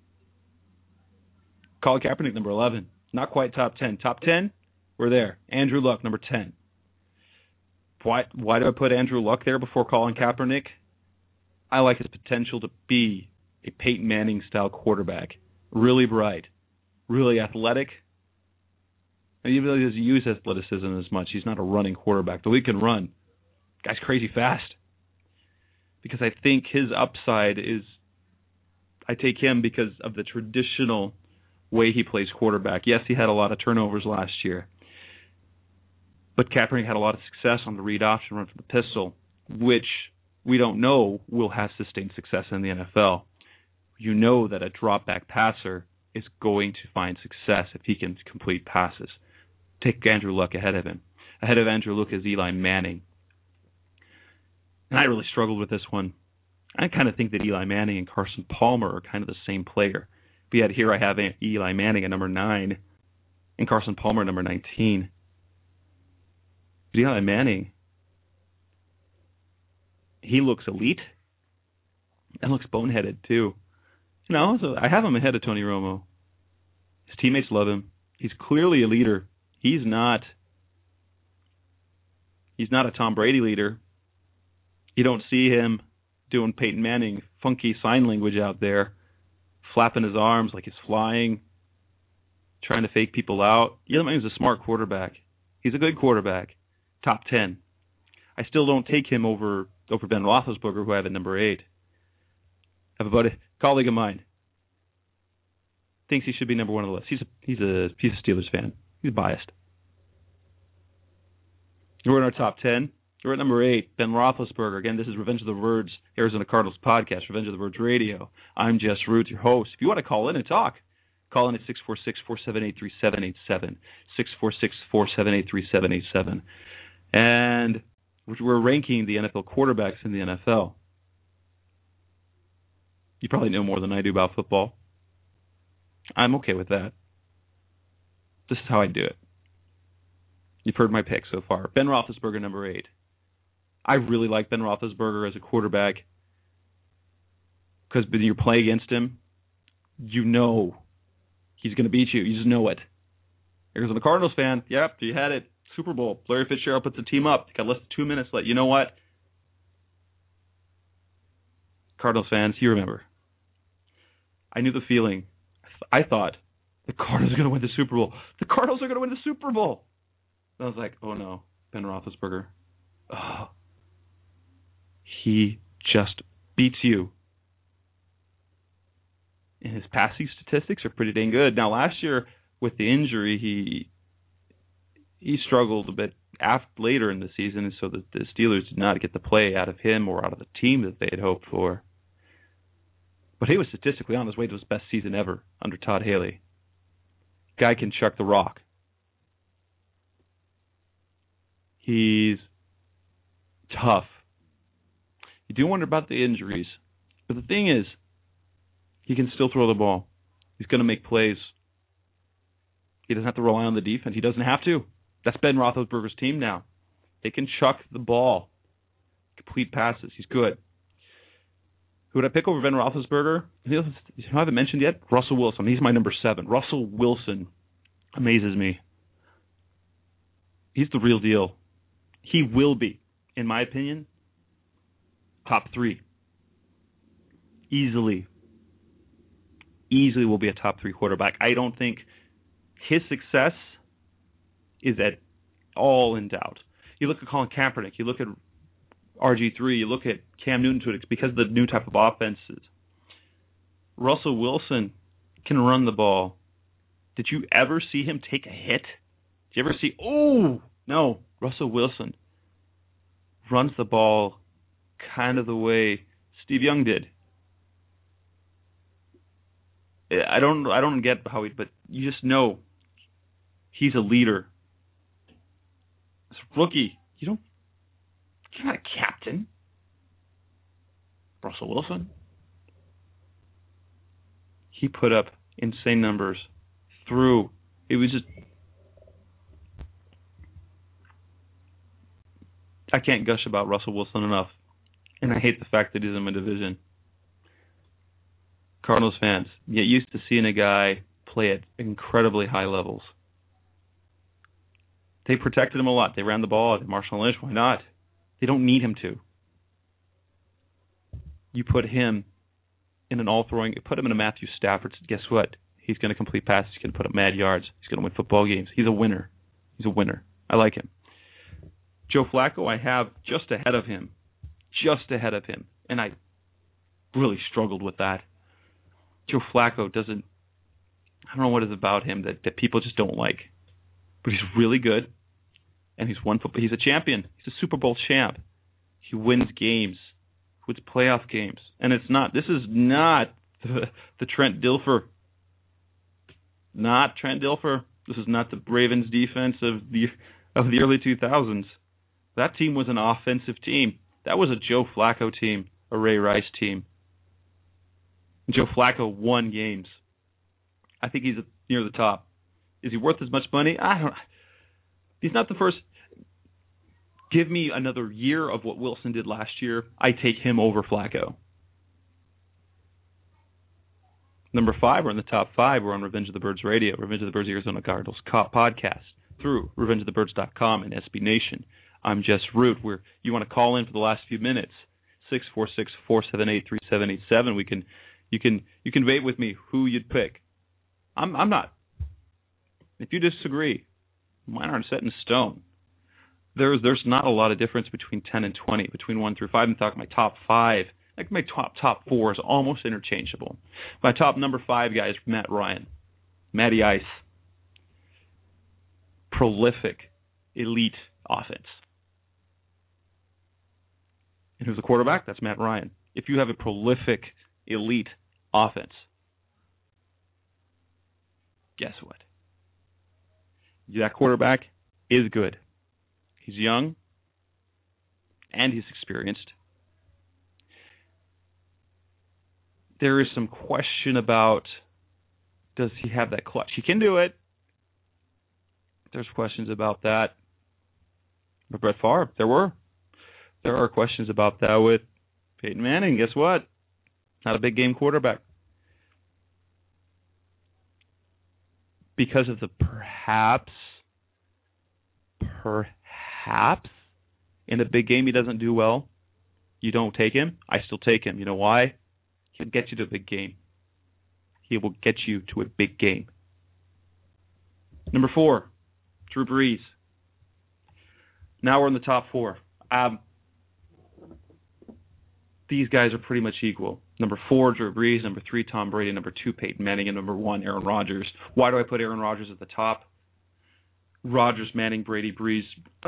Colin Kaepernick, number 11. Not quite top 10. Top 10, we're there. Andrew Luck, number 10. Why do I put Andrew Luck there before Colin Kaepernick? I like his potential to be a Peyton Manning-style quarterback. Really bright. Really athletic. And even though he doesn't use athleticism as much, he's not a running quarterback. Though he can run. Guy's crazy fast. Because I think his upside is, I take him because of the traditional way he plays quarterback. Yes, he had a lot of turnovers last year. But Kaepernick had a lot of success on the read option run from the pistol, which we don't know will have sustained success in the NFL. You know that a drop-back passer is going to find success if he can complete passes. Take Andrew Luck ahead of him. Ahead of Andrew Luck is Eli Manning. And I really struggled with this one. I kind of think that Eli Manning and Carson Palmer are kind of the same player. But yet here I have Eli Manning at number 9 and Carson Palmer at number 19. But Eli Manning, he looks elite and looks boneheaded too. You know, so I have him ahead of Tony Romo. His teammates love him. He's clearly a leader. He's not a Tom Brady leader. You don't see him doing Peyton Manning funky sign language out there, flapping his arms like he's flying, trying to fake people out. Eli Manning's a smart quarterback. He's a good quarterback. Top 10. I still don't take him over Ben Roethlisberger, who I have at number 8. I have a colleague of mine thinks he should be number 1 on the list. He's a Steelers fan. He's biased. We're in our top 10. We're at number 8, Ben Roethlisberger. Again, this is Revenge of the Birds, Arizona Cardinals podcast, Revenge of the Birds Radio. I'm Jess Root, your host. If you want to call in and talk, call in at 646-478-3787, 646-478-3787. And we're ranking the NFL quarterbacks in the NFL. You probably know more than I do about football. I'm okay with that. This is how I do it. You've heard my pick so far. Ben Roethlisberger, number 8. I really like Ben Roethlisberger as a quarterback because when you're playing against him, you know he's going to beat you. You just know it. Here's a Cardinals fan. Yep, you had it. Super Bowl. Larry Fitzgerald puts the team up. Got less than 2 minutes left. You know what? Cardinals fans, you remember. I knew the feeling. I thought the Cardinals are going to win the Super Bowl. The Cardinals are going to win the Super Bowl. And I was like, oh no, Ben Roethlisberger. Oh, he just beats you. And his passing statistics are pretty dang good. Now, last year with the injury, he struggled a bit later in the season, and so the Steelers did not get the play out of him or out of the team that they had hoped for. But he was statistically on his way to his best season ever under Todd Haley. Guy can chuck the rock. He's tough. You do wonder about the injuries. But the thing is, he can still throw the ball. He's going to make plays. He doesn't have to rely on the defense. He doesn't have to. That's Ben Roethlisberger's team now. They can chuck the ball. Complete passes. He's good. Who would I pick over Ben Roethlisberger? You know, I haven't mentioned yet? Russell Wilson. He's my number 7. Russell Wilson amazes me. He's the real deal. He will be, in my opinion, top 3. Easily will be a top 3 quarterback. I don't think his success is at all in doubt. You look at Colin Kaepernick, you look at RG3, you look at Cam Newton to it, it's because of the new type of offenses. Russell Wilson can run the ball. Did you ever see him take a hit? Did you ever see, oh, no, Russell Wilson runs the ball kind of the way Steve Young did. I don't get how he, but you just know he's a leader. As a rookie, you're not a captain. Russell Wilson. He put up insane numbers through. It was just, I can't gush about Russell Wilson enough. And I hate the fact that he's in my division. Cardinals fans, get used to seeing a guy play at incredibly high levels. They protected him a lot. They ran the ball at Marshawn Lynch. Why not? They don't need him to. You put him in an all-throwing, put him in a Matthew Stafford. Guess what? He's going to complete passes. He's going to put up mad yards. He's going to win football games. He's a winner. I like him. Joe Flacco, I have just ahead of him. And I really struggled with that. Joe Flacco doesn't, I don't know what it is about him that people just don't like. But he's really good, and he's a champion. He's a Super Bowl champ. He wins games, wins playoff games. And this is not the Trent Dilfer. Not Trent Dilfer. This is not the Ravens defense of the early 2000s. That team was an offensive team. That was a Joe Flacco team, a Ray Rice team. Joe Flacco won games. I think he's near the top. Is he worth as much money? I don't know. He's not the first. Give me another year of what Wilson did last year. I take him over Flacco. Number 5, we're in the top 5. We're on Revenge of the Birds Radio, Revenge of the Birds Arizona Cardinals podcast through RevengeOfTheBirds.com and SB Nation. I'm Jess Root. You want to call in for the last few minutes? 646-478-3787. You can debate with me who you'd pick. I'm not. If you disagree, mine aren't set in stone. There's not a lot of difference between 10 and 20, between 1 through 5. In fact, my top 5, like my top 4 is almost interchangeable. My top number 5 guy is Matt Ryan. Matty Ice. Prolific, elite offense. And who's the quarterback? That's Matt Ryan. If you have a prolific, elite offense, guess what? That quarterback is good. He's young, and he's experienced. There is some question about, does he have that clutch? He can do it. There's questions about that. But Brett Favre, there are questions about that with Peyton Manning. Guess what? Not a big game quarterback. Because of the perhaps in a big game he doesn't do well, you don't take him. I still take him. You know why? He'll get you to a big game. He will get you to a big game. Number 4, Drew Brees. Now we're in the top 4. These guys are pretty much equal. Number 4, Drew Brees. Number 3, Tom Brady. Number 2, Peyton Manning. And number 1, Aaron Rodgers. Why do I put Aaron Rodgers at the top? Rodgers, Manning, Brady, Brees.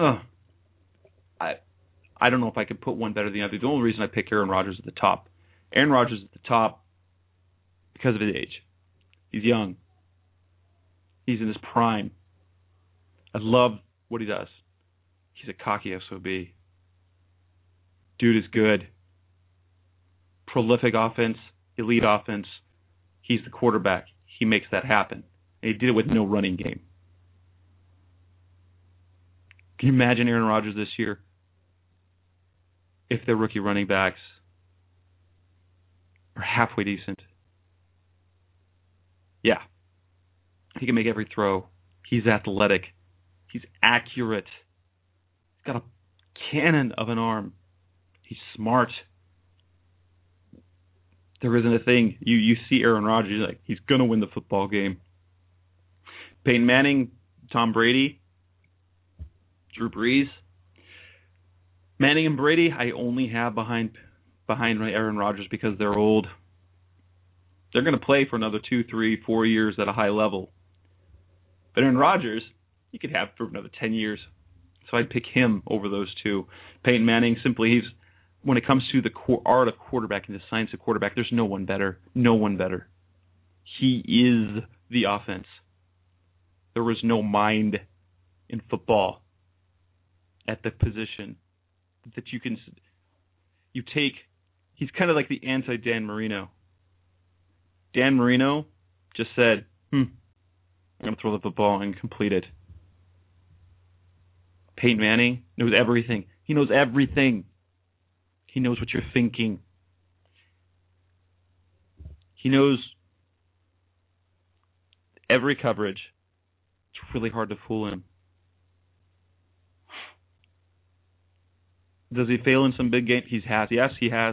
I don't know if I could put one better than the other. The only reason I pick Aaron Rodgers at the top. Aaron Rodgers at the top because of his age. He's young. He's in his prime. I love what he does. He's a cocky SOB. Dude is good. Prolific offense, elite offense. He's the quarterback. He makes that happen. And he did it with no running game. Can you imagine Aaron Rodgers this year if their rookie running backs are halfway decent? Yeah. He can make every throw. He's athletic. He's accurate. He's got a cannon of an arm. He's smart. There isn't a thing. You see Aaron Rodgers, like he's going to win the football game. Peyton Manning, Tom Brady, Drew Brees. Manning and Brady, I only have behind my Aaron Rodgers because they're old. They're going to play for another 2, 3, 4 years at a high level. But Aaron Rodgers, you could have for another 10 years. So I'd pick him over those two. Peyton Manning, simply, when it comes to the art of quarterbacking, the science of quarterback, there's no one better. No one better. He is the offense. There was no mind in football at the position that you take. He's kind of like the anti-Dan Marino. Dan Marino just said, I'm going to throw the football and complete it. Peyton Manning knows everything. He knows everything. He knows what you're thinking. He knows every coverage. It's really hard to fool him. Does he fail in some big games? Yes, he has.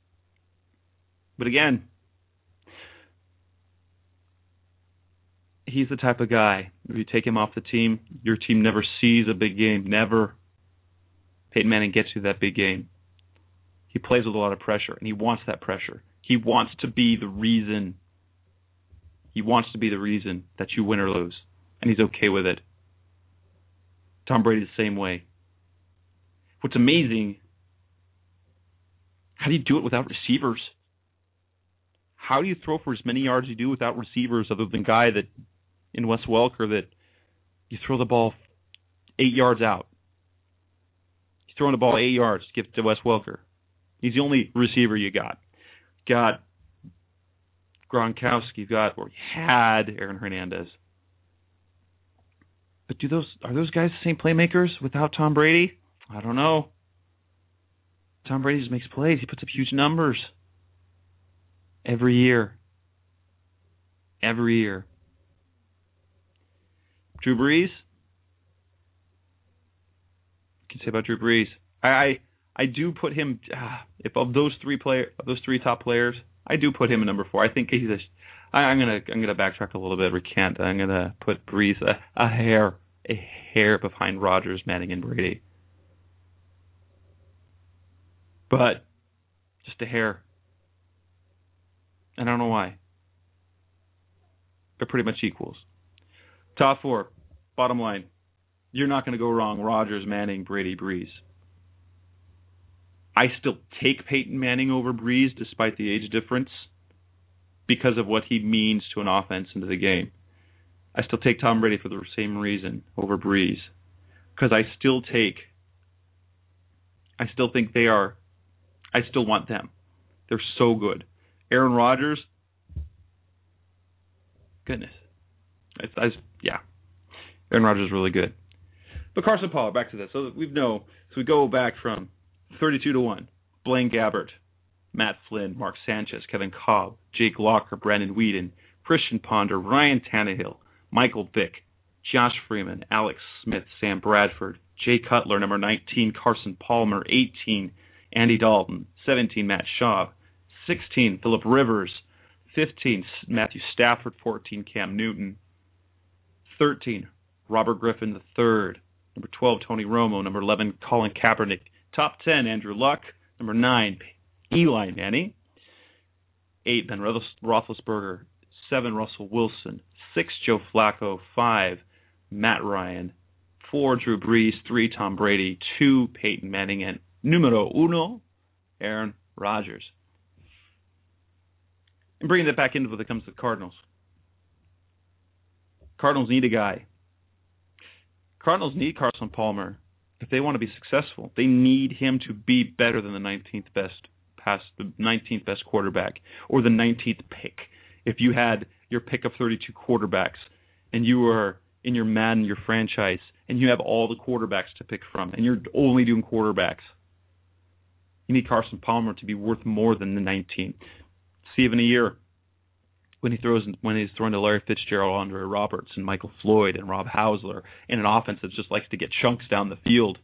But again, he's the type of guy, if you take him off the team, your team never sees a big game. Never. Peyton Manning gets you that big game. He plays with a lot of pressure, and he wants that pressure. He wants to be the reason. He wants to be the reason that you win or lose, and he's okay with it. Tom Brady's the same way. What's amazing, how do you do it without receivers? How do you throw for as many yards as you do without receivers, other than guy that in Wes Welker that you throw the ball 8 yards out? He's throwing the ball 8 yards to give it to Wes Welker. He's the only receiver you got. Got Gronkowski, or had Aaron Hernandez. But are those guys the same playmakers without Tom Brady? I don't know. Tom Brady just makes plays. He puts up huge numbers. Every year. Every year. Drew Brees? What can you say about Drew Brees? I do put him, if of those three top players, I do put him in number 4. I think he's I'm gonna backtrack a little bit, recant. I'm gonna put Brees a hair behind Rodgers, Manning, and Brady. But just a hair. And I don't know why. They're pretty much equals. Top 4. Bottom line. You're not going to go wrong. Rodgers, Manning, Brady, Brees. I still take Peyton Manning over Brees despite the age difference because of what he means to an offense and to the game. I still take Tom Brady for the same reason over Brees. Because I still want them. They're so good. Aaron Rodgers, goodness. Aaron Rodgers is really good. But Carson Palmer, back to this. So we go back from 32-1. Blaine Gabbert, Matt Flynn, Mark Sanchez, Kevin Kolb, Jake Locker, Brandon Weeden, Christian Ponder, Ryan Tannehill, Michael Vick, Josh Freeman, Alex Smith, Sam Bradford, Jay Cutler, number 19, Carson Palmer, 18, Andy Dalton, 17, Matt Schaub, 16, Phillip Rivers, 15, Matthew Stafford, 14, Cam Newton, 13, Robert Griffin III, number 12, Tony Romo, number 11, Colin Kaepernick, top 10, Andrew Luck, number 9, Eli Manning, 8, Ben Roethlisberger, 7, Russell Wilson, 6, Joe Flacco, 5, Matt Ryan, 4, Drew Brees, 3, Tom Brady, 2, Peyton Manning, and numero uno, Aaron Rodgers. And bringing that back into when it comes to the Cardinals. Cardinals need a guy. Cardinals need Carson Palmer. If they want to be successful, they need him to be better than the 19th best quarterback, or the 19th pick. If you had your pick of 32 quarterbacks, and you were in your Madden, your franchise, and you have all the quarterbacks to pick from, and you're only doing quarterbacks, you need Carson Palmer to be worth more than the 19th. See if in a year, when he's throwing to Larry Fitzgerald, Andre Roberts, and Michael Floyd, and Rob Hausler, in an offense that just likes to get chunks down the field,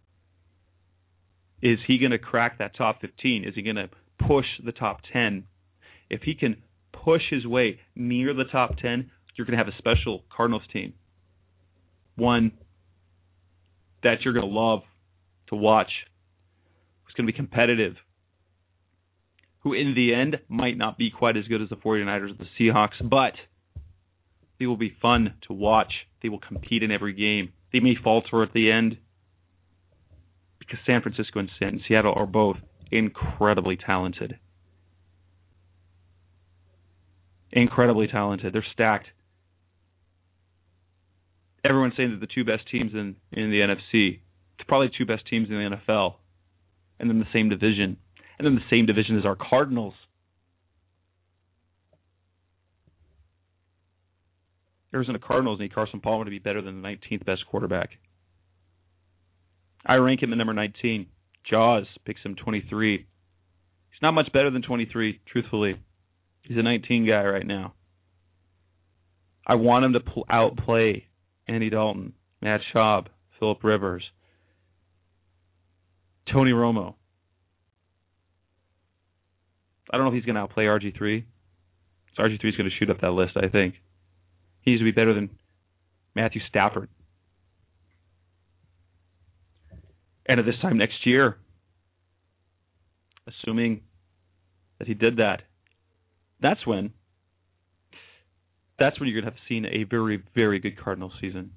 is he going to crack that top 15? Is he going to push the top 10? If he can push his way near the top 10, you're going to have a special Cardinals team. One that you're going to love to watch. It's going to be competitive. Who in the end might not be quite as good as the 49ers or the Seahawks, but they will be fun to watch. They will compete in every game. They may falter at the end because San Francisco and Seattle are both incredibly talented. Incredibly talented. They're stacked. Everyone's saying that the two best teams in the NFC, it's probably two best teams in the NFL, and then the same division. And then the same division as our Cardinals. Arizona Cardinals need Carson Palmer to be better than the 19th best quarterback. I rank him at number 19. Jaws picks him 23. He's not much better than 23, truthfully. He's a 19 guy right now. I want him to outplay Andy Dalton, Matt Schaub, Phillip Rivers, Tony Romo. I don't know if he's going to outplay RG3. So RG3 is going to shoot up that list, I think. He needs to be better than Matthew Stafford. And at this time next year, assuming that he did that, that's when you're going to have seen a very, very good Cardinals season.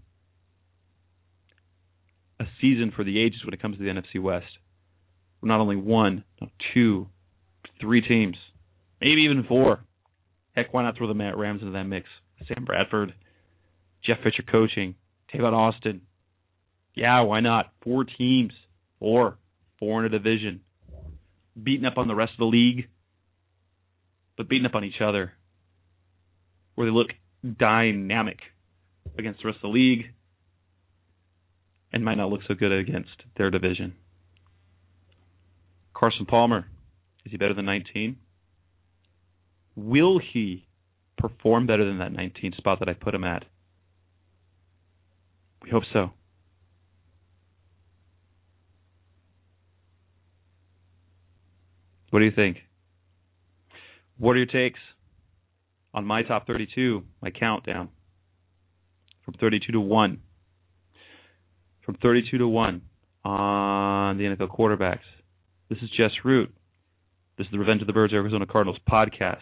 A season for the ages when it comes to the NFC West. Not only one, not two, 3 teams, maybe even 4. Heck, why not throw the Matt Rams into that mix? Sam Bradford, Jeff Fisher coaching, Tavon Austin. Yeah, why not? 4 teams. 4 in a division. Beating up on the rest of the league, but beating up on each other. Where they look dynamic against the rest of the league and might not look so good against their division. Carson Palmer, is he better than 19? Will he perform better than that 19 spot that I put him at? We hope so. What do you think? What are your takes on my top 32, my countdown? From 32 to 1. From 32 to 1 on the NFL quarterbacks. This is Jess Root. This is the Revenge of the Birds Arizona Cardinals podcast.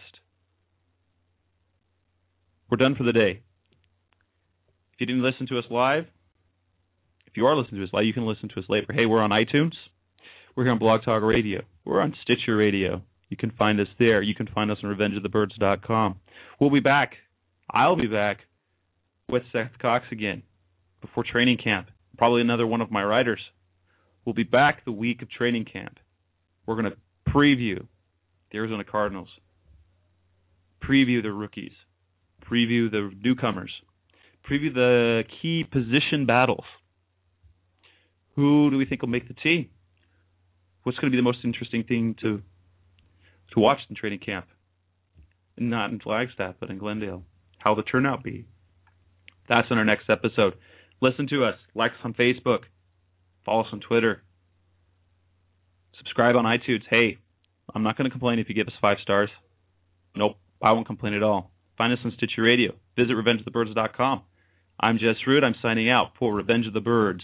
We're done for the day. If you didn't listen to us live, if you are listening to us live, you can listen to us later. Hey, we're on iTunes. We're here on Blog Talk Radio. We're on Stitcher Radio. You can find us there. You can find us on RevengeOfTheBirds.com. We'll be back. I'll be back with Seth Cox again before training camp. Probably another one of my writers. We'll be back the week of training camp. We're going to preview the Arizona Cardinals, preview the rookies, preview the newcomers, preview the key position battles. Who do we think will make the team? What's going to be the most interesting thing to watch in training camp? Not in Flagstaff, but in Glendale. How will the turnout be? That's in our next episode. Listen to us. Like us on Facebook. Follow us on Twitter. Subscribe on iTunes. Hey, I'm not going to complain if you give us 5 stars. Nope, I won't complain at all. Find us on Stitcher Radio. Visit RevengeOfTheBirds.com. I'm Jess Root. I'm signing out for Revenge of the Birds.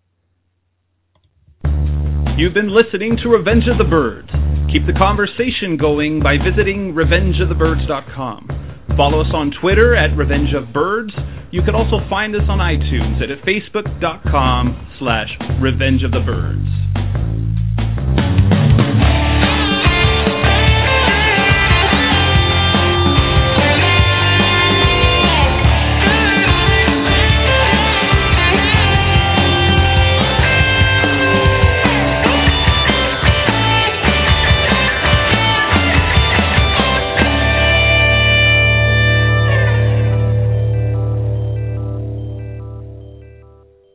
You've been listening to Revenge of the Birds. Keep the conversation going by visiting RevengeOfTheBirds.com. Follow us on Twitter at Revenge of Birds. You can also find us on iTunes at Facebook.com/Revenge of the Birds.